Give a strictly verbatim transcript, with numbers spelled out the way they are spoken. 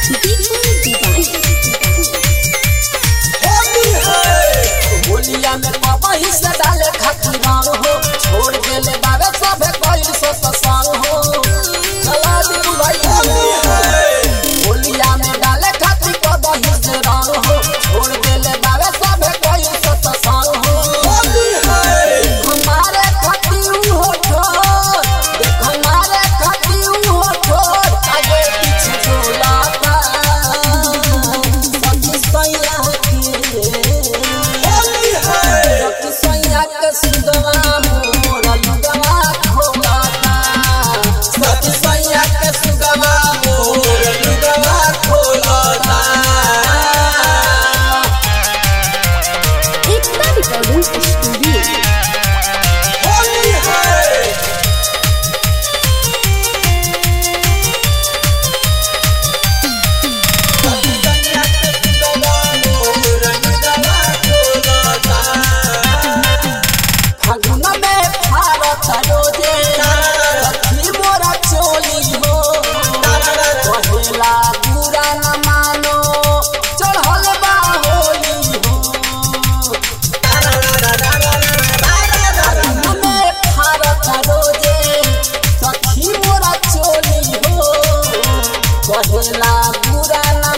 होलिया में पापा ही से डाले खातिर रंग हो छोड़ देले बाबे सभे कइल सो संग हो चला दी भाई होलिया में डाले खातिर पापा ही से रंग हो छोड़ देले बाबे सभे कइल सो संग हो हमारे खातिर हो छोड़ देख हमारे खातिर हो छोड़ आगे पीछे डोलाता सखी सैया के सुगवा मोरा लुगवा खोलाता सखी सैया के सुगवा मोरा लुगवा खोलाता एकता रिकॉर्डिंग स्टूडियो होली है सखी सैया के सुगवा मोरा लुगवा खोलाता फागुन में भारत रोजे सखी मोरा चोली हो कहेला पूरा न मानो चढ़ल बा होली हो फागुन में भारत रोजे सखी मोरा चोली हो कहेला पूरा न